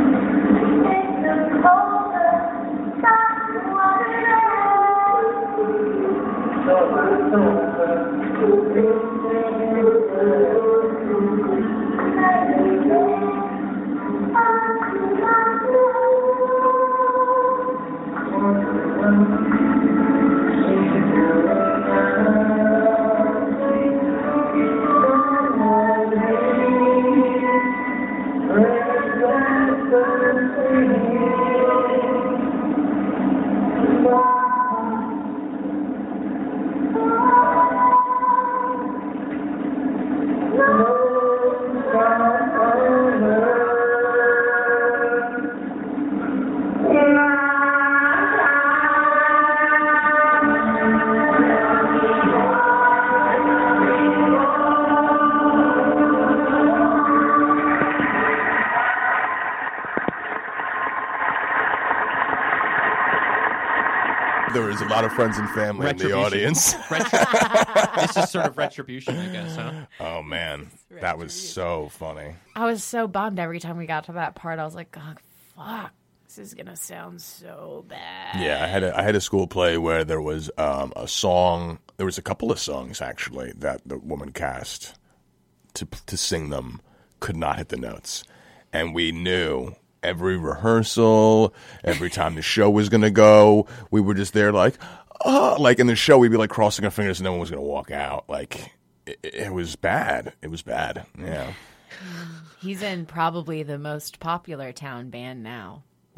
There was a lot of friends and family in the Retribution. audience. This is sort of retribution, I guess, huh? Oh man, that was so funny. I was so bummed every time we got to that part. I was like, oh, fuck. This is going to sound so bad. Yeah, I had a school play where there was a song. There was a couple of songs actually that the woman cast to sing them could not hit the notes, and we knew every rehearsal, every time the show was going to go, we were just there like, oh, like in the show we'd be like crossing our fingers and no one was going to walk out. Like it was bad. It was bad. Yeah. He's in probably the most popular town band now.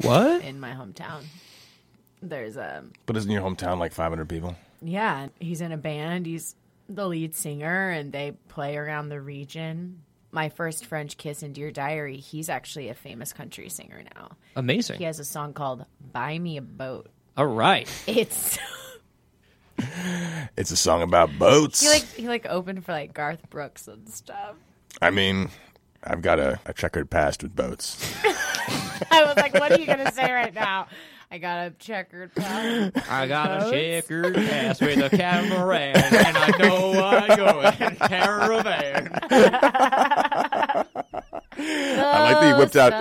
What? in my hometown. There's a But isn't your hometown like 500 people? yeah. He's in a band. He's the lead singer, and they play around the region. My first French kiss in Dear Diary. He's actually a famous country singer now. Amazing. He has a song called "Buy Me a Boat." All right. It's It's a song about boats. he opened for like Garth Brooks and stuff. I mean, I've got a checkered past with boats. I was like, what are you going to say right now? I got a checkered past. I got a checkered past with a catamaran, and I know I go in caravan. I like that you whipped out.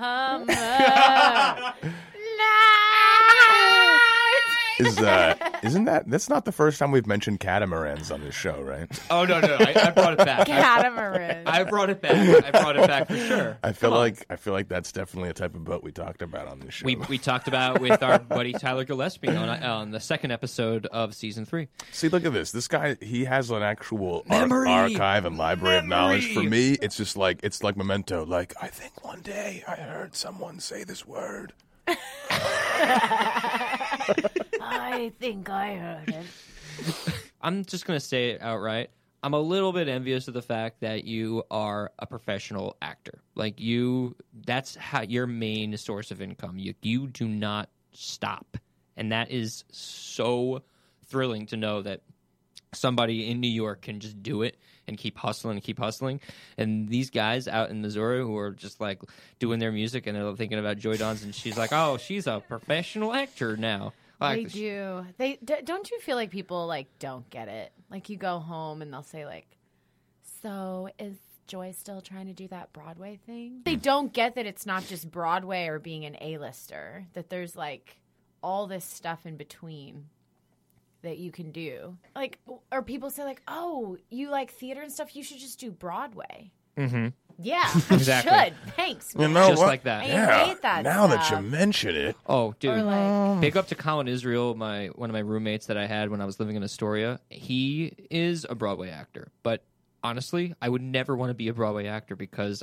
Isn't that's not the first time we've mentioned catamarans on this show, right? Oh, no. I brought it back. Catamaran. I brought it back for sure. I feel like that's definitely a type of boat we talked about on this show. We talked about with our buddy Tyler Gillespie on the second episode of season 3. See, look at this. This guy, he has an actual Memory. archive and library of knowledge. For Memory. me, it's just like Memento. Like, I think one day I heard someone say this word. I think I heard it. I'm just going to say it outright. I'm a little bit envious of the fact that you are a professional actor. Like that's how your main source of income. You do not stop. And that is so thrilling to know that somebody in New York can just do it and keep hustling. And these guys out in Missouri who are just like doing their music and they're thinking about Joy Dons, and she's like, oh, she's a professional actor now. They do. Don't you feel like people like don't get it? Like you go home and they'll say like, so is Joy still trying to do that Broadway thing? They don't get that it's not just Broadway or being an A-lister, that there's like all this stuff in between that you can do. Like, or people say like, oh, you like theater and stuff, you should just do Broadway. Mm-hmm. Yeah, Exactly. I should. Thanks. You know Just what? like that. I hate that Now that stuff. you mention it, Oh, dude. Or like, Big up to Colin Israel, one of my roommates that I had when I was living in Astoria. He is a Broadway actor, but honestly, I would never want to be a Broadway actor because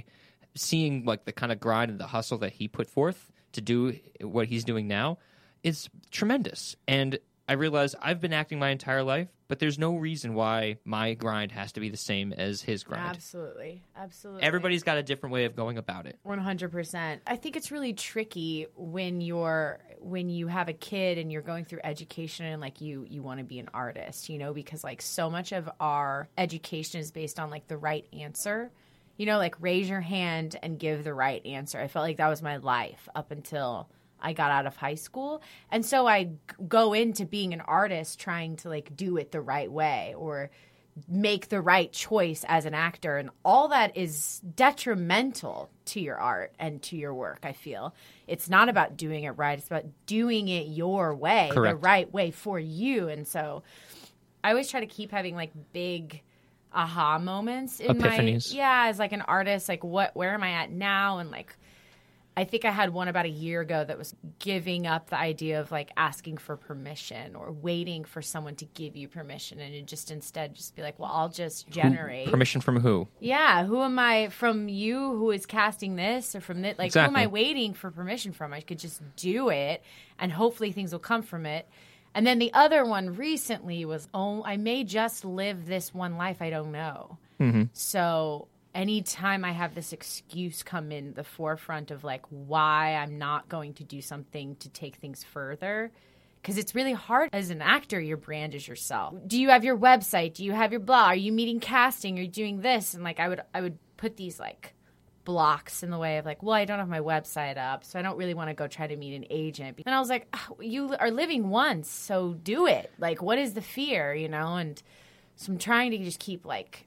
seeing like the kind of grind and the hustle that he put forth to do what he's doing now is tremendous. And I realize I've been acting my entire life, but there's no reason why my grind has to be the same as his grind. absolutely. Everybody's got a different way of going about it. 100%. I think it's really tricky when you have a kid and you're going through education and like you want to be an artist, because like so much of our education is based on like the right answer, like raise your hand and give the right answer. I felt like that was my life up until I got out of high school. And so I go into being an artist trying to like do it the right way or make the right choice as an actor. And all that is detrimental to your art and to your work, I feel. It's not about doing it right. It's about doing it your way, Correct. the right way for you. And so I always try to keep having like big aha moments in Epiphanies. as like an artist, like where am I at now? And like, I think I had one about a year ago that was giving up the idea of like asking for permission or waiting for someone to give you permission, and instead just be like, well, I'll just generate. Permission from who? Yeah, who am I, from you who is casting this or from this? Like, Exactly. Who am I waiting for permission from? I could just do it, and hopefully things will come from it. And then the other one recently was, I may just live this one life. I don't know. Mm-hmm. So anytime I have this excuse come in the forefront of like why I'm not going to do something to take things further, because it's really hard as an actor. Your brand is yourself. Do you have your website? Do you have your blog? Are you meeting casting? Are you doing this? And like I would put these like blocks in the way of like, well, I don't have my website up, so I don't really want to go try to meet an agent. And I was like, you are living once, so do it. Like, what is the fear, And so I'm trying to just keep like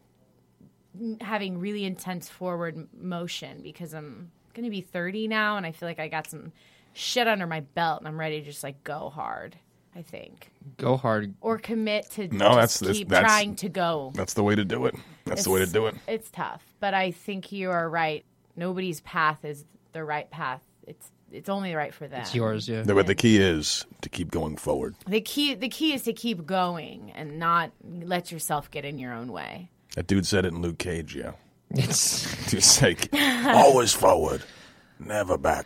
having really intense forward motion because I'm going to be 30 now, and I feel like I got some shit under my belt, and I'm ready to just like go hard, I think. Go hard. Or commit to keep that's trying to go. That's the way to do it. That's the way to do it. It's tough, but I think you are right. Nobody's path is the right path. It's only right for them. It's yours, yeah. But the key is to keep going forward. The key is to keep going and not let yourself get in your own way. That dude said it in Luke Cage, yeah. It's Dude's like, always forward, never backward.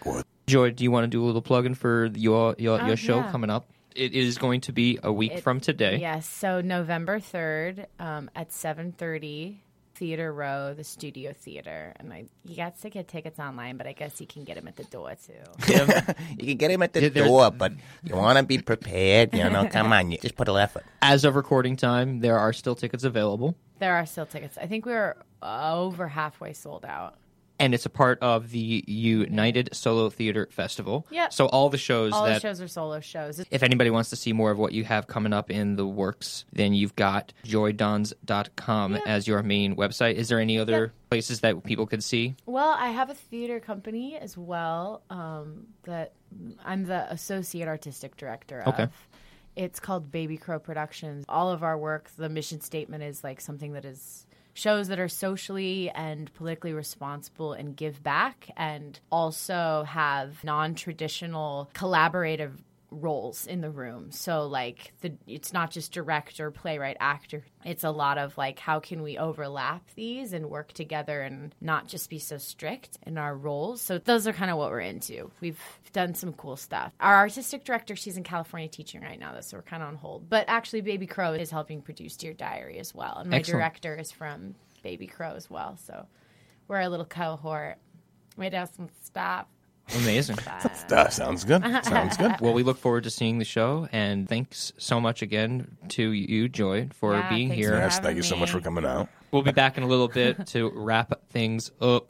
Joy, do you want to do a little plugging for your show yeah. coming up? It is going to be a week from today. Yes, so November 3rd at 7:30, Theater Row, the Studio Theater. And you got to get tickets online, but I guess you can get them at the door, too. You can get him at the door, but you want to be prepared. Come on, you just put a little effort. As of recording time, there are still tickets available. There are still tickets. I think we were over halfway sold out. And it's a part of the United Solo Theater Festival. Yep. So all the shows the shows are solo shows. If anybody wants to see more of what you have coming up in the works, then you've got joydons.com as your main website. Is there any other places that people could see? Well, I have a theater company as well that I'm the associate artistic director of. Okay. It's called Baby Crow Productions. All of our work, the mission statement is like something that is shows that are socially and politically responsible and give back, and also have non-traditional collaborative roles in the room. So like it's not just director, playwright, actor. It's a lot of like, how can we overlap these and work together and not just be so strict in our roles? So those are kind of what we're into. We've done some cool stuff. Our artistic director, she's in California teaching right now, though, so we're kind of on hold. But actually, Baby Crow is helping produce Dear Diary as well. And my director is from Baby Crow as well. So we're a little cohort. We do some stuff. Amazing. Sounds good. Sounds good. Well, we look forward to seeing the show, and thanks so much again to you, Joy, for being here. Yes, thank you so much for coming out. We'll be back in a little bit to wrap things up.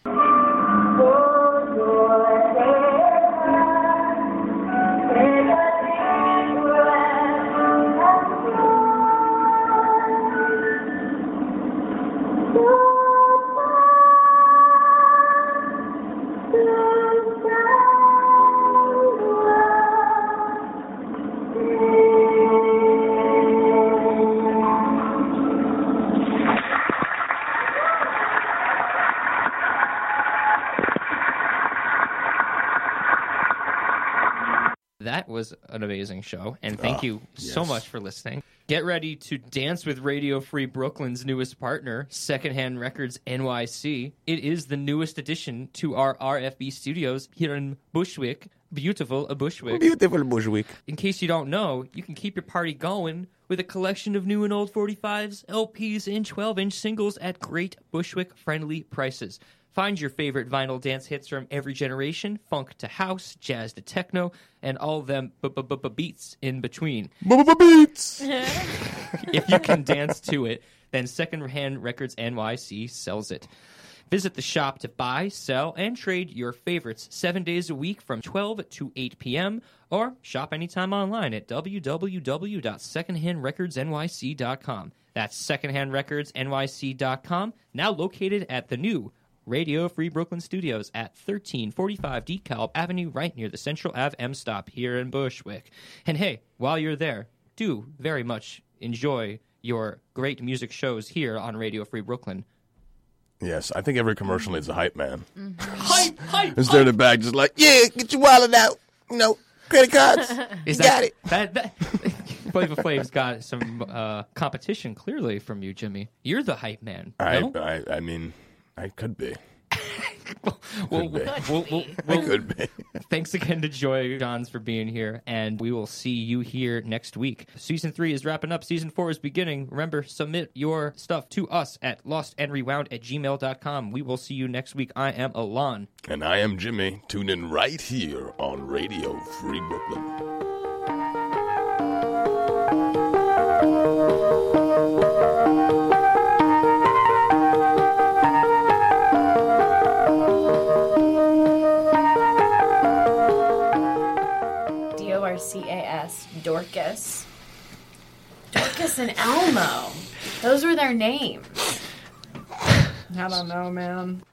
That was an amazing show, and thank you so much for listening. Get ready to dance with Radio Free Brooklyn's newest partner, Secondhand Records NYC. It is the newest addition to our RFB studios here in Bushwick. Beautiful Bushwick. Beautiful Bushwick. In case you don't know, you can keep your party going with a collection of new and old 45s, LPs, and 12-inch singles at great Bushwick-friendly prices. Find your favorite vinyl dance hits from every generation, funk to house, jazz to techno, and all them beats in between. Beats! If you can dance to it, then Secondhand Records NYC sells it. Visit the shop to buy, sell, and trade your favorites 7 days a week from 12 to 8 p.m. or shop anytime online at www.secondhandrecordsnyc.com. That's secondhandrecordsnyc.com, now located at the new Radio Free Brooklyn Studios at 1345 DeKalb Avenue, right near the Central Ave M stop here in Bushwick. And hey, while you're there, do very much enjoy your great music shows here on Radio Free Brooklyn. Yes, I think every commercial needs a hype man. Mm-hmm. Hype! Is there in the back just like, yeah, get your wallet out. Credit cards. Got it. Flavor Flav's got some competition clearly from you, Jimmy. You're the hype man. No? I mean, I could be. I could be. Thanks again to Joy Johns for being here, and we will see you here next week. Season 3 is wrapping up. Season 4 is beginning. Remember, submit your stuff to us at lostandrewound@gmail.com. We will see you next week. I am Alon. And I am Jimmy. Tune in right here on Radio Free Brooklyn. DORCAS, Dorcas. Dorcas and Elmo. Those were their names. I don't know, man.